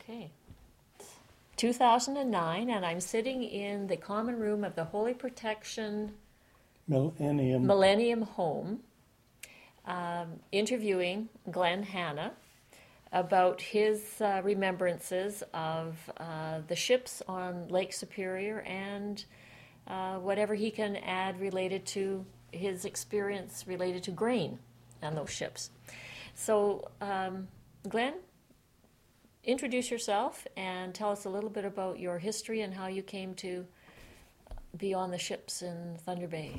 Okay. 2009, and I'm sitting in the common room of the Holy Protection Millennium Home, interviewing Glenn Hanna about his remembrances of the ships on Lake Superior and whatever he can add related to his experience related to grain on those ships. So, Glenn, introduce yourself and tell us a little bit about your history and how you came to be on the ships in Thunder Bay.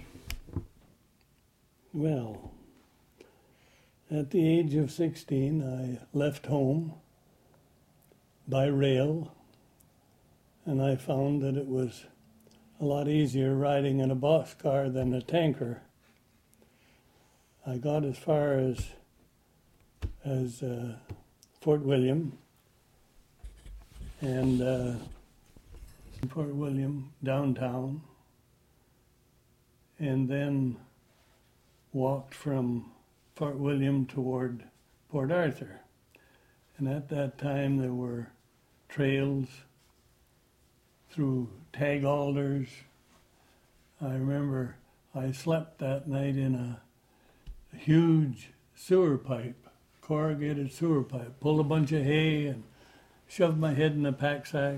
Well, at the age of 16, I left home by rail, and I found that it was a lot easier riding in a boxcar than a tanker. I got as far as Fort William, and Fort William downtown, and then walked from Fort William toward Port Arthur. And at that time there were trails through tag alders. I remember I slept that night in a huge sewer pipe, corrugated sewer pipe, pulled a bunch of hay and shoved my head in a pack sack.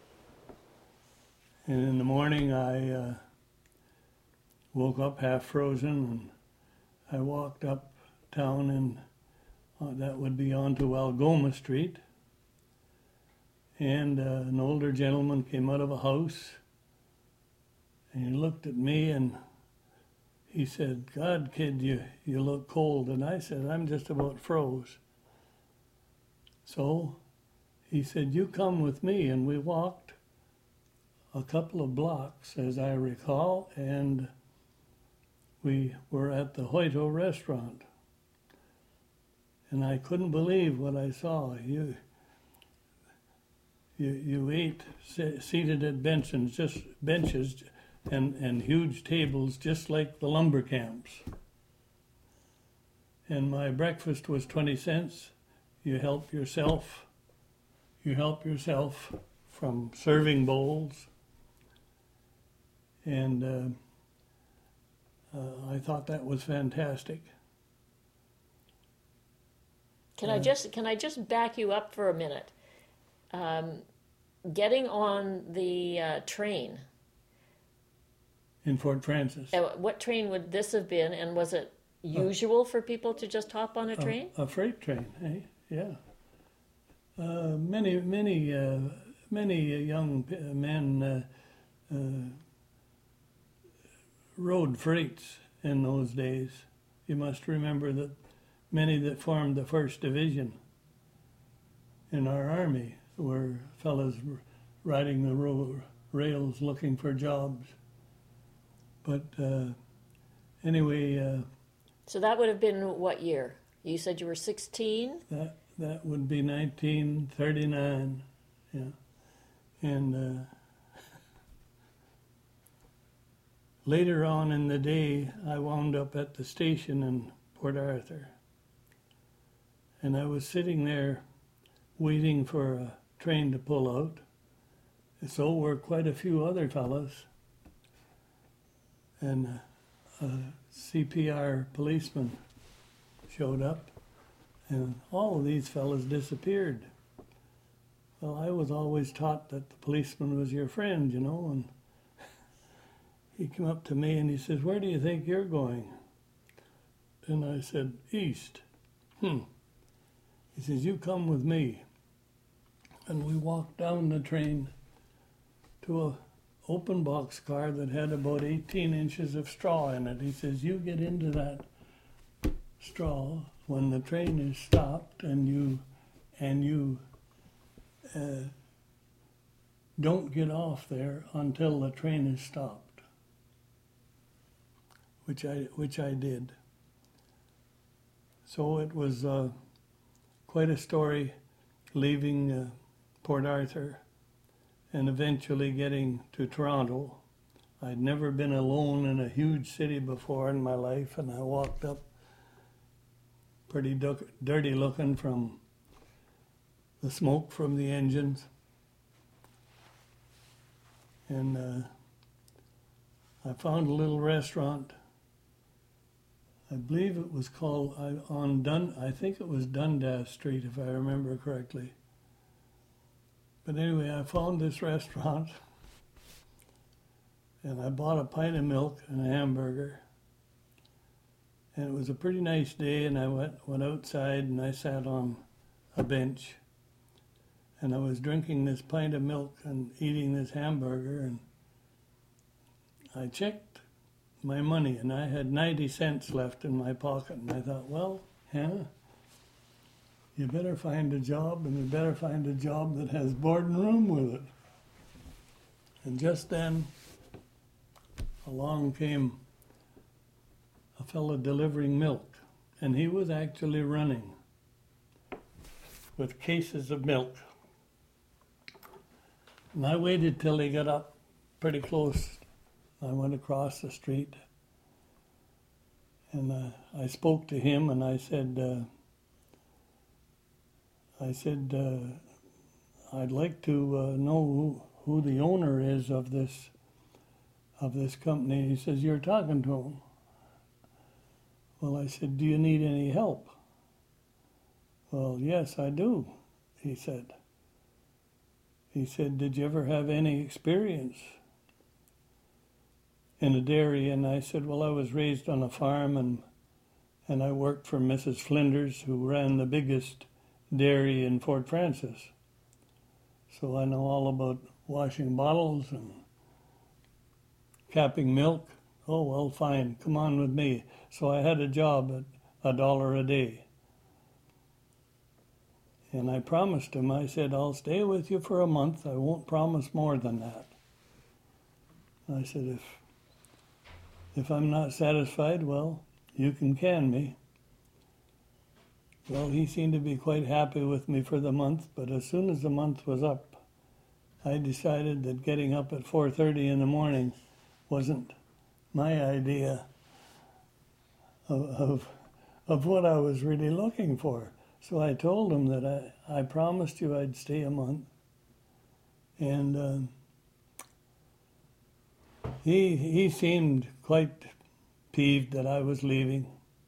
And in the morning I woke up half frozen, and I walked uptown, and that would be onto Algoma Street. And an older gentleman came out of a house, and he looked at me and he said, "God, kid, you look cold." And I said, "I'm just about froze." So he said, "You come with me," and we walked a couple of blocks, as I recall, and we were at the Hoyto restaurant. And I couldn't believe what I saw. You ate seated at benches and huge tables, just like the lumber camps. And my breakfast was 20 cents. You help yourself from serving bowls. And I thought that was fantastic. Can I just back you up for a minute? Getting on the train. In Fort Francis. What train would this have been, and was it usual for people to just hop on a train? A freight train, eh? Yeah. Many young men rode freights in those days. You must remember that many that formed the 1st Division in our army were fellas riding the rails looking for jobs. But anyway... so that would have been what year? You said you were 16? That would be 1939, yeah. And later on in the day, I wound up at the station in Port Arthur. And I was sitting there waiting for a train to pull out. So were quite a few other fellas. And a CPR policeman showed up, and all of these fellas disappeared. Well, I was always taught that the policeman was your friend, you know, and he came up to me and he says, "Where do you think you're going?" And I said, "East." He says, "You come with me." And we walked down the train to a open boxcar that had about 18 inches of straw in it. He says, "You get into that straw when the train is stopped, and you don't get off there until the train is stopped," which I did. So it was quite a story leaving Port Arthur and eventually getting to Toronto. I'd never been alone in a huge city before in my life, and I walked up pretty dirty looking from the smoke from the engines. And I found a little restaurant. I believe it was called I think it was Dundas Street, if I remember correctly. But anyway, I found this restaurant, and I bought a pint of milk and a hamburger. And it was a pretty nice day, and I went outside and I sat on a bench, and I was drinking this pint of milk and eating this hamburger, and I checked my money, and I had 90 cents left in my pocket, and I thought, well, Hannah, you better find a job, and you better find a job that has board and room with it. And just then, along came a fellow delivering milk, and he was actually running with cases of milk. And I waited till he got up pretty close. I went across the street, and I spoke to him, and I said, I'd like to know who the owner is of this company. He says, you're talking to him. Well, I said, do you need any help? Well, yes, I do, he said. He said, did you ever have any experience in a dairy? And I said, well, I was raised on a farm, and I worked for Mrs. Flinders, who ran the biggest dairy in Fort Francis. So I know all about washing bottles and capping milk. Oh, well, fine, come on with me. So I had a job at $1 a day. And I promised him, I said, I'll stay with you for a month. I won't promise more than that. I said, if I'm not satisfied, well, you can me. Well, he seemed to be quite happy with me for the month, but as soon as the month was up, I decided that getting up at 4:30 in the morning wasn't my idea of what I was really looking for. So I told him that I promised you I'd stay a month. And he seemed quite peeved that I was leaving.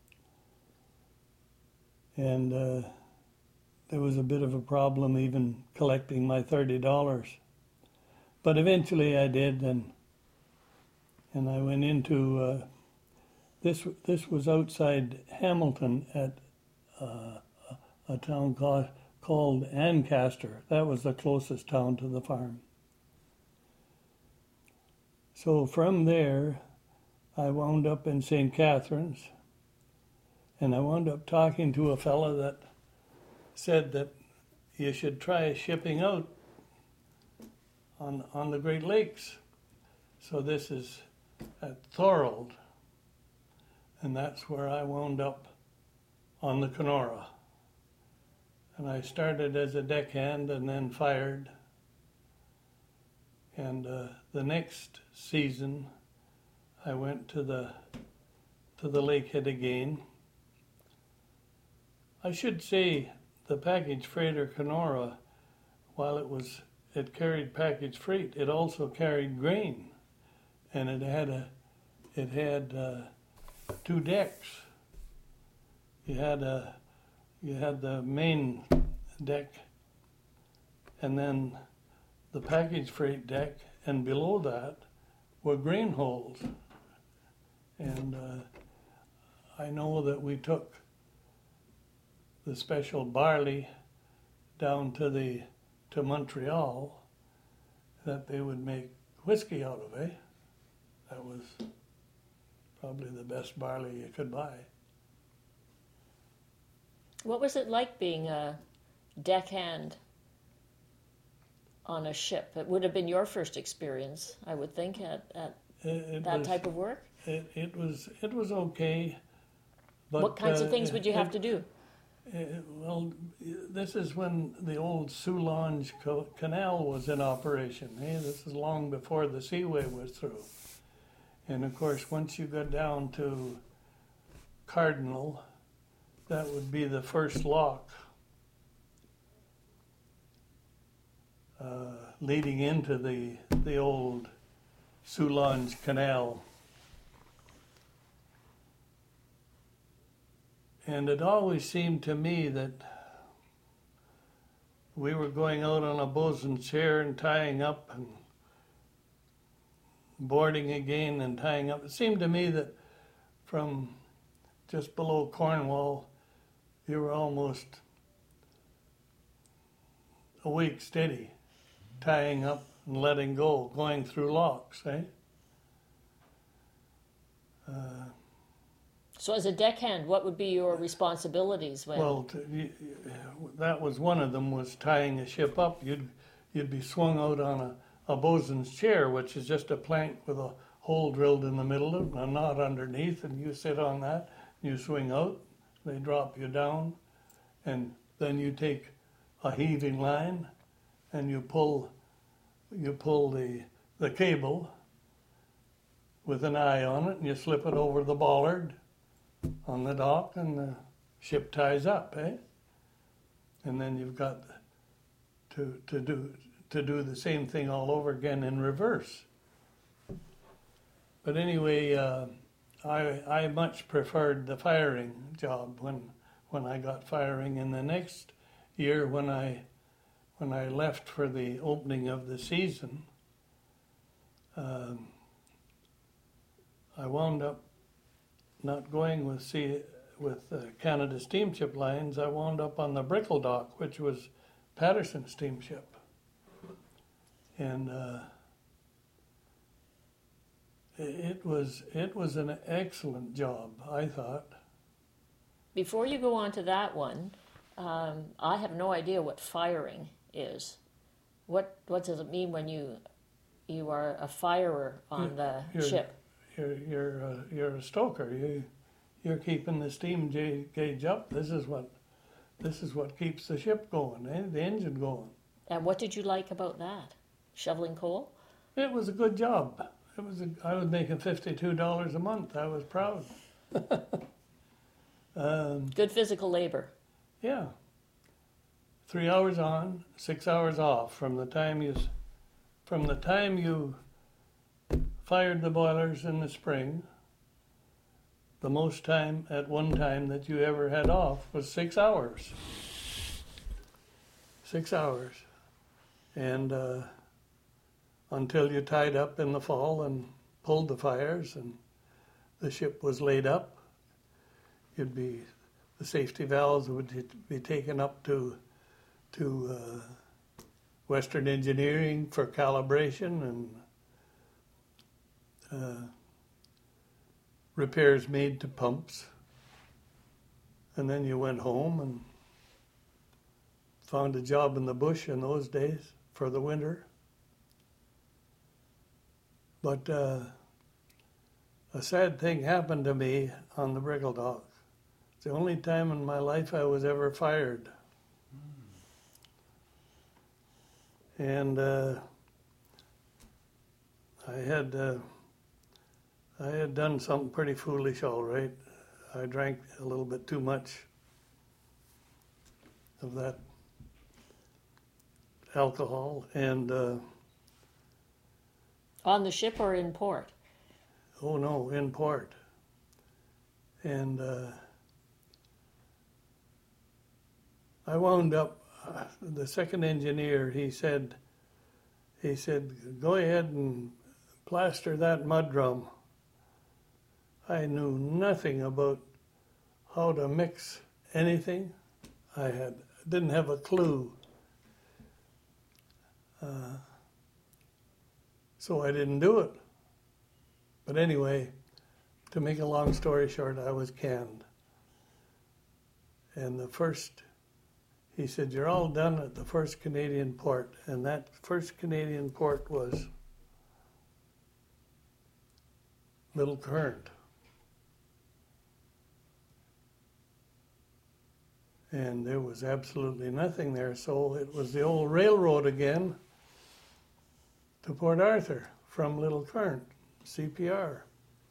And there was a bit of a problem even collecting my $30. But eventually I did, and I went into, this was outside Hamilton at a town called Ancaster. That was the closest town to the farm. So from there, I wound up in St. Catharines, and I wound up talking to a fellow that said that you should try shipping out on the Great Lakes. So this is at Thorold, and that's where I wound up on the Kenora. And I started as a deckhand and then fired. And the next season, I went to the Lakehead again. I should say the package freighter Kenora, while it carried package freight, it also carried grain, and it had 2 decks. You had the main deck, and then the package freight deck, and below that were grain holds. And I know that we took the special barley down to Montreal that they would make whiskey out of, eh? That was probably the best barley you could buy. What was it like being a deckhand on a ship? It would have been your first experience, I would think, at that type of work. It was okay. But, what kinds of things would you have to do? Well, this is when the old Soulange Canal was in operation. This is long before the Seaway was through. And of course, once you got down to Cardinal, that would be the first lock. leading into the old Soulange Canal. And it always seemed to me that we were going out on a bosun's chair and tying up and boarding again and tying up. It seemed to me that from just below Cornwall, you were almost a week steady, tying up and letting go, going through locks, eh? So as a deckhand, what would be your responsibilities when? Well, that was one of them, was tying a ship up. You'd be swung out on a bosun's chair, which is just a plank with a hole drilled in the middle of it and a knot underneath, and you sit on that, you swing out, they drop you down, and then you take a heaving line and you pull the cable with an eye on it, and you slip it over the bollard on the dock, and the ship ties up, eh? And then you've got to do the same thing all over again in reverse. But anyway, I much preferred the firing job when I got firing. In the next year, when I left for the opening of the season, I wound up not going with Canada Steamship Lines. I wound up on the Brickle Dock, which was Patterson Steamship, and it was an excellent job, I thought. Before you go on to that one, I have no idea what firing is. What does it mean when you are a firer on the ship? You're a stoker. You're keeping the steam gauge up. This is what keeps the ship going, eh? The engine going. And what did you like about that? Shoveling coal? It was a good job. I was making $52 a month. I was proud. Good physical labor. Yeah. 3 hours on, 6 hours off from the time you fired the boilers in the spring. The most time at one time that you ever had off was 6 hours. 6 hours. And until you tied up in the fall and pulled the fires and the ship was laid up, the safety valves would be taken up to Western Engineering for calibration and repairs made to pumps. And then you went home and found a job in the bush in those days for the winter. But a sad thing happened to me on the Brickle Dock. It's the only time in my life I was ever fired. And I had done something pretty foolish, all right. I drank a little bit too much of that alcohol, and on the ship or in port? Oh no, in port. And I wound up. The second engineer, he said, go ahead and plaster that mud drum. I knew nothing about how to mix anything. I didn't have a clue. So I didn't do it. But anyway, to make a long story short, I was canned. And he said, you're all done at the first Canadian port. And that first Canadian port was Little Current. And there was absolutely nothing there. So it was the old railroad again to Port Arthur from Little Current, CPR.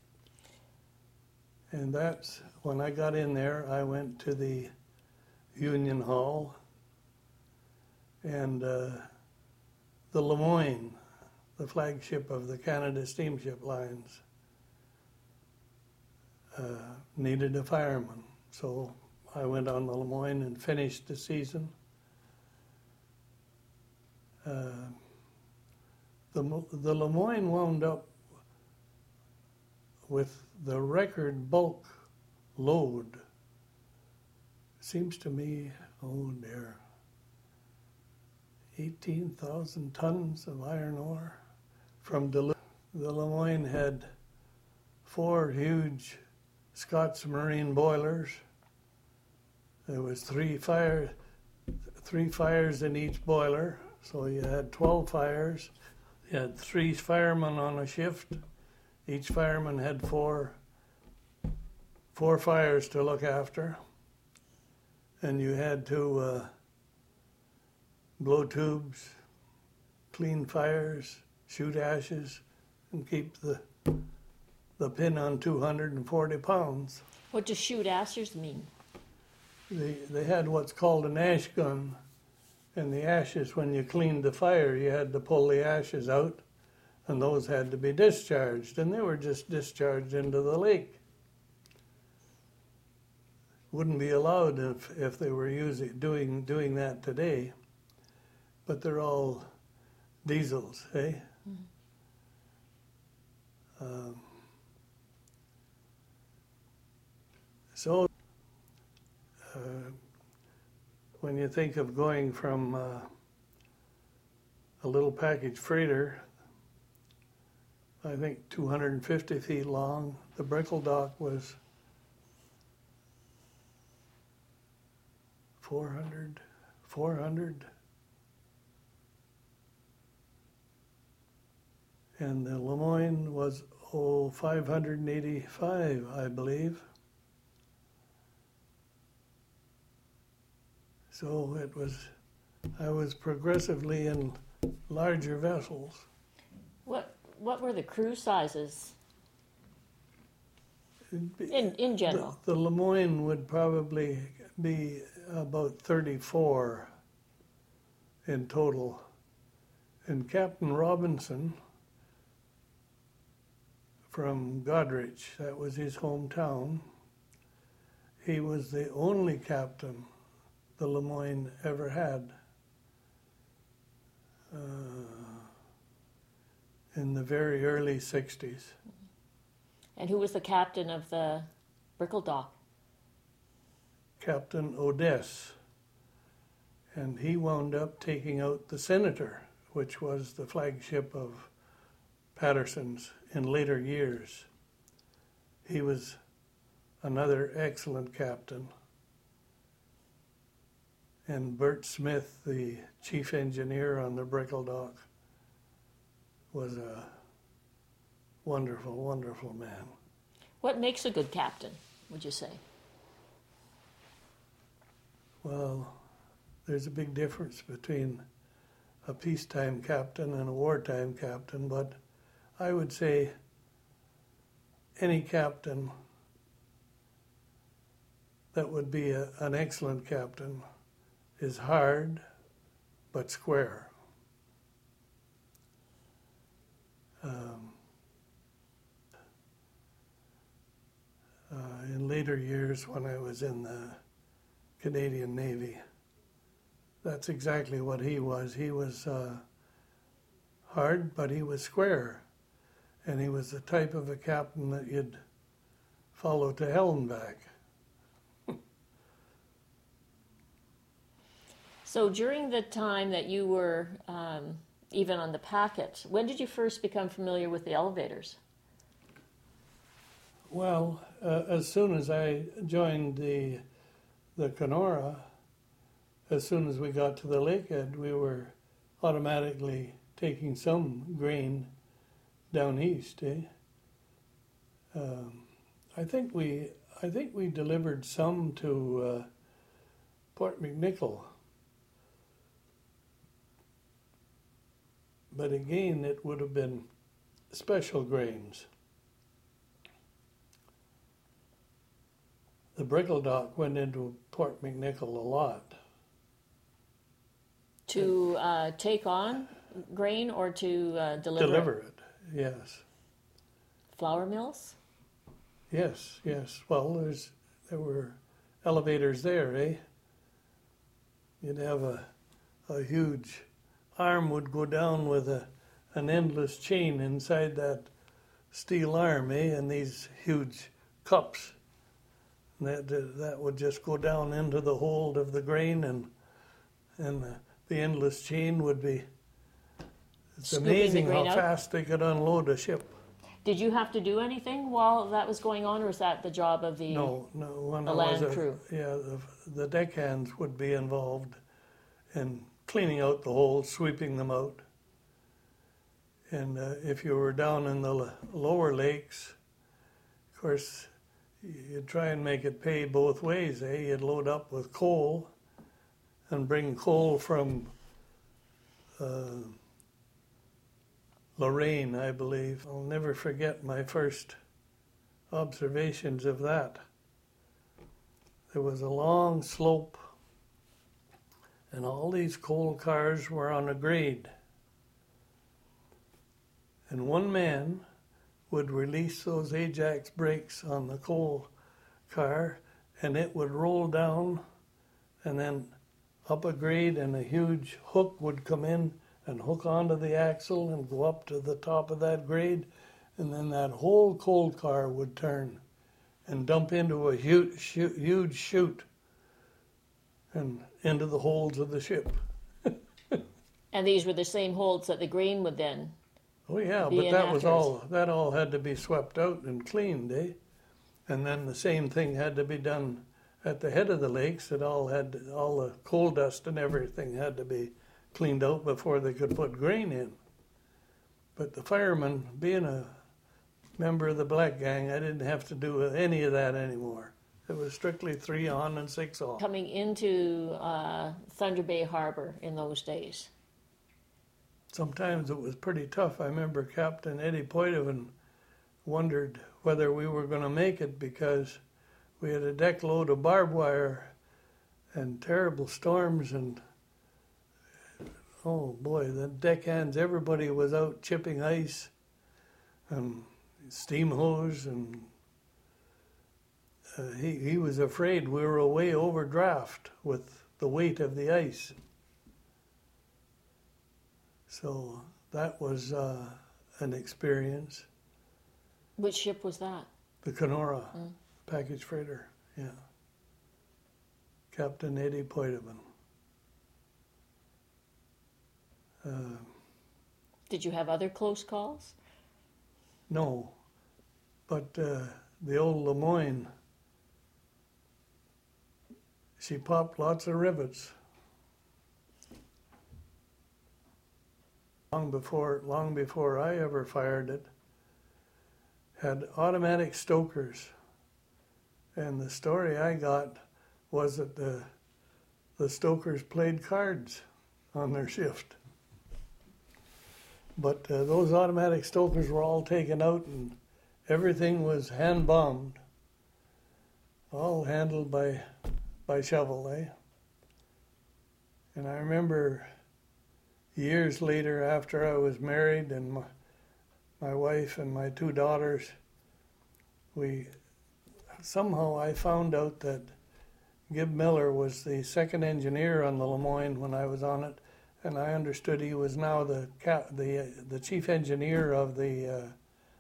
And that's when I got in there, I went to the Union Hall, and the Lemoyne, the flagship of the Canada Steamship Lines, needed a fireman. So I went on the Lemoyne and finished the season. The Lemoyne wound up with the record bulk load. Seems to me, oh dear, 18,000 tons of iron ore from Duluth. The Lemoyne had 4 huge Scots Marine boilers. There was 3 fires in each boiler, so you had 12 fires. You had 3 firemen on a shift. Each fireman had four fires to look after, and you had to blow tubes, clean fires, shoot ashes, and keep the pin on 240 pounds. What does shoot ashes mean? They had what's called an ash gun, and the ashes, when you cleaned the fire, you had to pull the ashes out, and those had to be discharged, and they were just discharged into the lake. Wouldn't be allowed if they were doing that today, but they're all diesels, eh? Mm-hmm. When you think of going from a little package freighter, I think 250 feet long, the Brickell dock was 400, and the Lemoyne was 585, I believe. So I was progressively in larger vessels. What were the crew sizes in general? The Lemoyne would probably be about 34 in total. And Captain Robinson from Goderich, that was his hometown, he was the only captain the Lemoyne ever had in the very early 60s. And who was the captain of the Brickell dock? Captain Odess. And he wound up taking out the Senator, which was the flagship of Patterson's in later years. He was another excellent captain. And Bert Smith, the chief engineer on the Brickell dock, was a wonderful, wonderful man. What makes a good captain, would you say? Well, there's a big difference between a peacetime captain and a wartime captain, but I would say any captain that would be an excellent captain is hard but square. In later years, when I was in the Canadian Navy, that's exactly what he was. He was hard, but he was square. And he was the type of a captain that you'd follow to hell and back. So during the time that you were even on the packet, when did you first become familiar with the elevators? Well, as soon as I joined the Kenora, as soon as we got to the lakehead, we were automatically taking some grain down east. I think we delivered some to Port McNicoll, but again, it would have been special grains. The Brickell dock went into Port McNicoll a lot. To take on grain or to deliver it? Deliver it, yes. Flour mills? Yes, yes. Well, there were elevators there, eh? You'd have a huge arm would go down with an endless chain inside that steel arm, eh? And these huge cups. And that would just go down into the hold of the grain, and the endless chain would be. It's Scooping the amazing grain how out? fast they could unload a ship. Did you have to do anything while that was going on, or was that the job of the... No, when The I was land crew. Yeah, the deckhands would be involved in cleaning out the holes, sweeping them out. And if you were down in the lower lakes, of course, you'd try and make it pay both ways, eh? You'd load up with coal and bring coal from Lorraine, I believe. I'll never forget my first observations of that. There was a long slope, and all these coal cars were on a grade. And one man would release those Ajax brakes on the coal car, and it would roll down and then up a grade, and a huge hook would come in and hook onto the axle and go up to the top of that grade, and then that whole coal car would turn and dump into a huge chute and into the holds of the ship. And these were the same holds that the grain would then... Oh yeah, be but in that all had to be swept out and cleaned, eh? And then the same thing had to be done at the head of the lakes. All the coal dust and everything had to be cleaned out before they could put grain in. But the fireman, being a member of the Black Gang, I didn't have to do any of that anymore. It was strictly 3 on and 6 off. Coming into Thunder Bay Harbor in those days. Sometimes it was pretty tough. I remember Captain Eddie Poitevin wondered whether we were going to make it because we had a deck load of barbed wire and terrible storms, and oh boy, the deckhands, everybody was out chipping ice and steam hose, and he was afraid we were way overdraft with the weight of the ice. So that was an experience. Which ship was that? The Kenora package freighter, yeah. Captain Eddie Poitevin. Did you have other close calls? No, but the old Lemoyne, she popped lots of rivets. Long before I ever fired it, had automatic stokers. And the story I got was that the stokers played cards on their shift. But those automatic stokers were all taken out, and everything was hand-bombed, all handled by shovel, eh? And I remember years later, after I was married and my wife and my 2 daughters, somehow I found out that Gib Miller was the second engineer on the Lemoyne when I was on it, and I understood he was now the chief engineer of the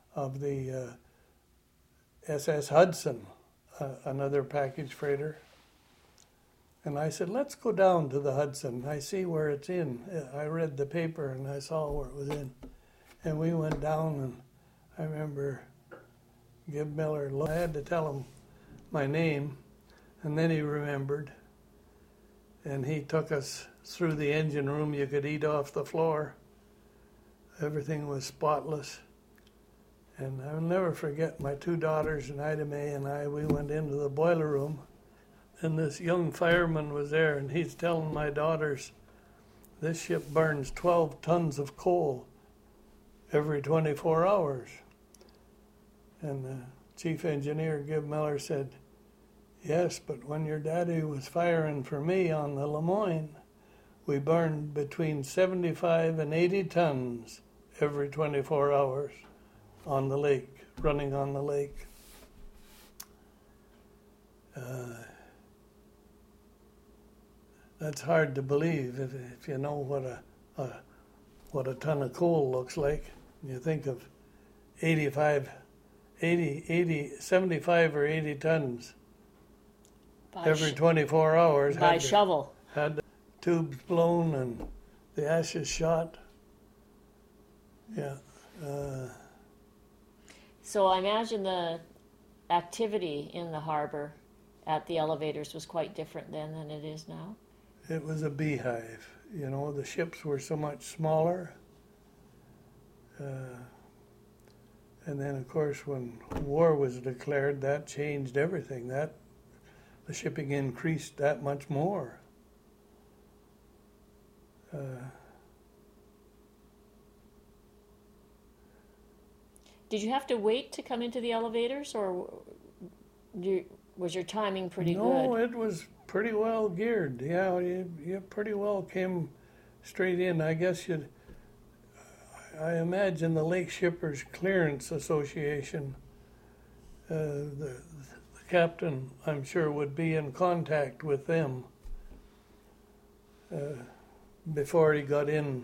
SS Hudson, another package freighter. And I said, let's go down to the Hudson. I see where it's in. I read the paper and I saw where it was in. And we went down, and I remember Gib Miller, I had to tell him my name, and then he remembered. And he took us through the engine room. You could eat off the floor. Everything was spotless. And I'll never forget my 2 daughters, and Ida Mae and I, we went into the boiler room. And this young fireman was there, and he's telling my daughters, this ship burns 12 tons of coal every 24 hours. And the chief engineer, Gib Miller, said, yes, but when your daddy was firing for me on the Lemoyne, we burned between 75 and 80 tons every 24 hours on the lake, running on the lake. That's hard to believe if you know what a ton of coal looks like. You think of 75 or 80 tons every 24 hours. By shovel. Had the tubes blown and the ashes shot. Yeah. So I imagine the activity in the harbor at the elevators was quite different then than it is now. It was a beehive. You know, the ships were so much smaller. And then, of course, when war was declared, that changed everything. The shipping increased that much more. Did you have to wait to come into the elevators, or was your timing pretty good? No, it was pretty well geared. Yeah, you pretty well came straight in. I guess I imagine the Lake Shippers Clearance Association, the captain, I'm sure, would be in contact with them before he got in,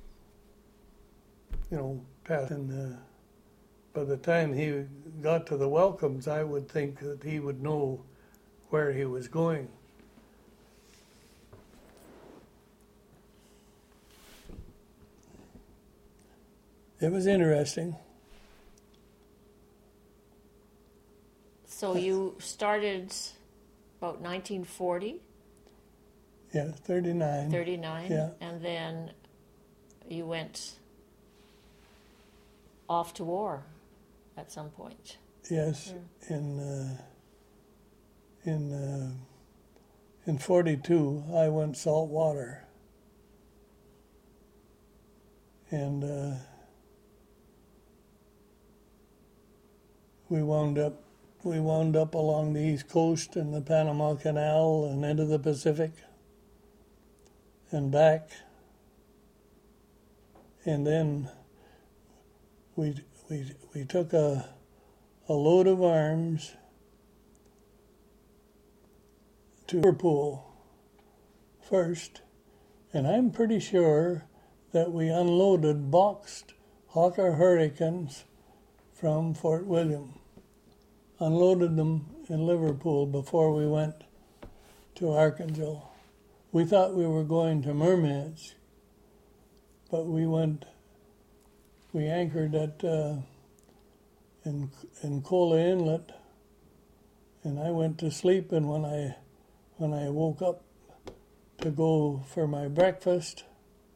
past. And by the time he got to the welcomes, I would think that he would know where he was going. It was interesting. So you started about 1940? Yeah, 39. 39? Yeah. And then you went off to war at some point. Yes, in 42, I went saltwater. And we wound up along the East Coast and the Panama Canal and into the Pacific and back. And then we took a load of arms to Liverpool first, and I'm pretty sure that we unloaded boxed Hawker Hurricanes from Fort William. Unloaded them in Liverpool before we went to Archangel. We thought we were going to Murmansk, but we anchored at in Kola Inlet, and I went to sleep, and when I woke up to go for my breakfast,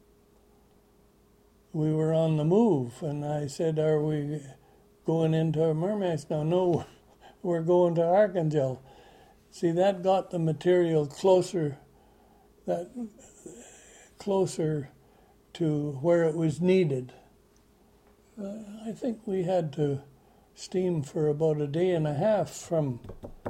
we were on the move, and I said, "Are we going into Murmansk now?" "No, we're going to Archangel." See, that got the material closer to where it was needed. I think we had to steam for about a day and a half from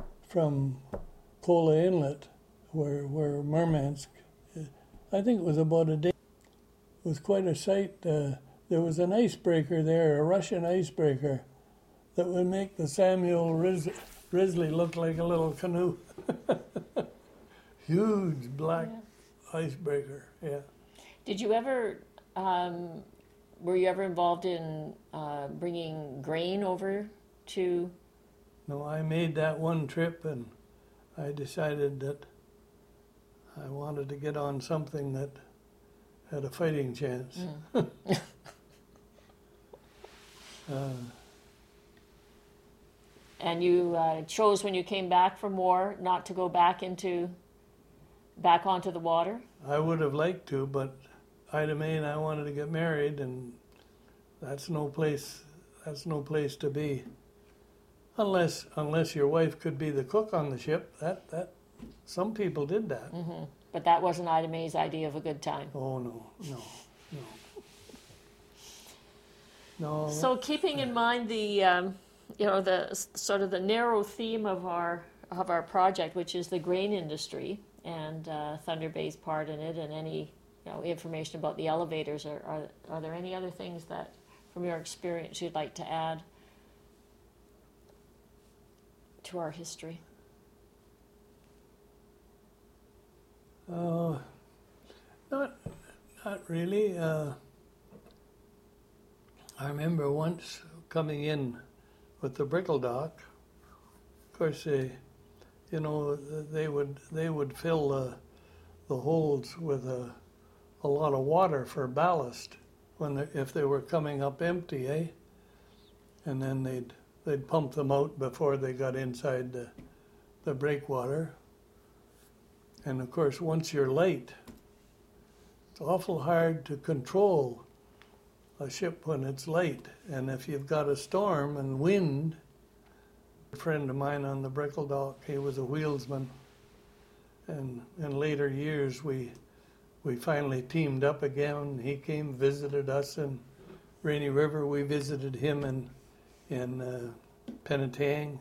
Kola Inlet, where Murmansk. I think it was about a day. It was quite a sight. There was an icebreaker there, a Russian icebreaker, that would make the Samuel Risley look like a little canoe. Huge black icebreaker, yeah. Did you ever, were you ever involved in bringing grain over to? No, I made that one trip, and I decided that I wanted to get on something that had a fighting chance. And you chose when you came back from war not to go back onto the water? I would have liked to, but Ida May and I wanted to get married, and that's no place to be. Unless your wife could be the cook on the ship. That some people did that. Mm-hmm. But that wasn't Ida May's idea of a good time. Oh no. So keeping in mind the the sort of the narrow theme of our project, which is the grain industry and Thunder Bay's part in it, and any information about the elevators. Are there any other things that, from your experience, you'd like to add to our history? Not really. I remember once coming in with the Brickledock. Of course, they would fill the holds with a lot of water for ballast if they were coming up empty, eh? And then they'd pump them out before they got inside the breakwater. And of course, once you're late, it's awful hard to control a ship when it's late. And if you've got a storm and wind, a friend of mine on the Brickledock, he was a wheelsman. And in later years, we finally teamed up again. He came, visited us in Rainy River. We visited him in Penetang.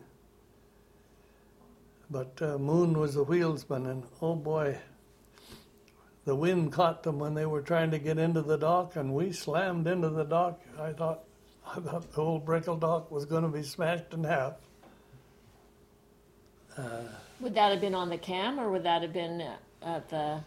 But Moon was a wheelsman, and oh boy, the wind caught them when they were trying to get into the dock, and we slammed into the dock. I thought the whole Brickledock was going to be smashed in half. Would that have been on the cam, or would that have been at the...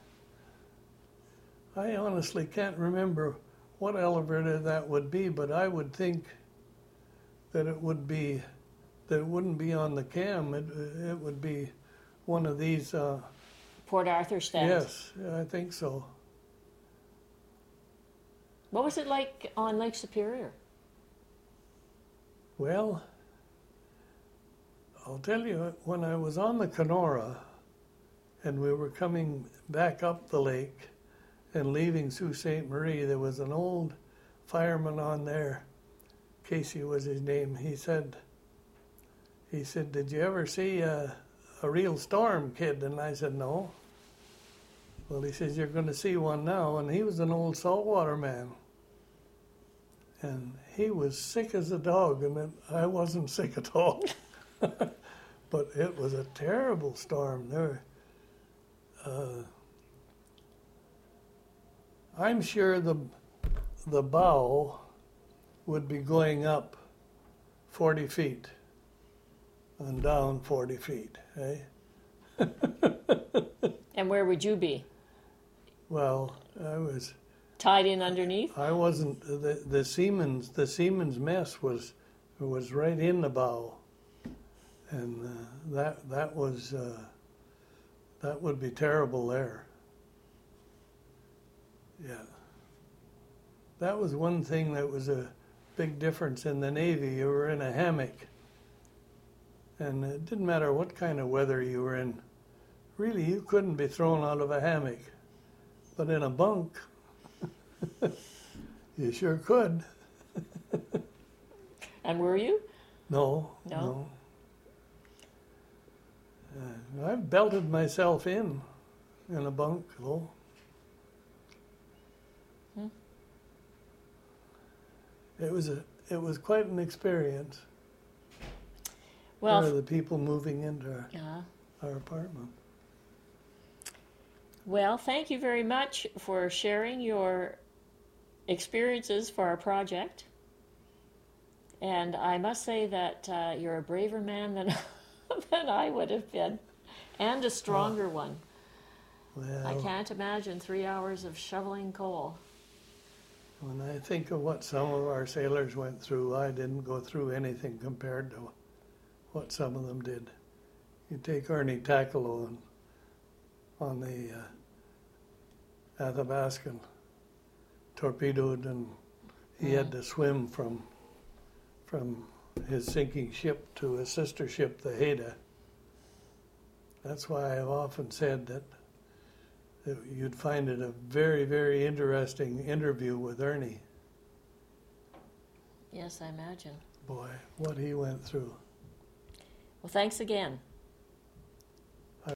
I honestly can't remember what elevator that would be, but I would think that it wouldn't be on the cam. It would be one of these. Port Arthur stands? Yes, I think so. What was it like on Lake Superior? Well, I'll tell you, when I was on the Kenora and we were coming back up the lake and leaving Sault Ste. Marie, there was an old fireman on there. Casey was his name. He said, "Did you ever see a real storm, kid?" And I said, "No." Well, he says, "You're going to see one now." And he was an old saltwater man. And he was sick as a dog, and I wasn't sick at all. But it was a terrible storm. I'm sure the bow would be going up 40 feet and down 40 feet, eh? And where would you be? Well, I was... Tied in underneath? I wasn't... The seaman's mess was right in the bow. And that would be terrible there. Yeah. That was one thing that was a big difference in the Navy. You were in a hammock. And it didn't matter what kind of weather you were in. Really, you couldn't be thrown out of a hammock. But in a bunk, you sure could. And were you? No. I've belted myself in a bunk, though. It was quite an experience. Well, for the people moving into our apartment. Well, thank you very much for sharing your experiences for our project. And I must say that you're a braver man than I would have been, and a stronger one. Well, I can't imagine 3 hours of shoveling coal. When I think of what some of our sailors went through, I didn't go through anything compared to what some of them did. You take Ernie Tackalo on the Athabascan, torpedoed, and he had to swim from his sinking ship to his sister ship, the Haida. That's why I've often said that you'd find it a very, very interesting interview with Ernie. Yes, I imagine. Boy, what he went through. Well, thanks again.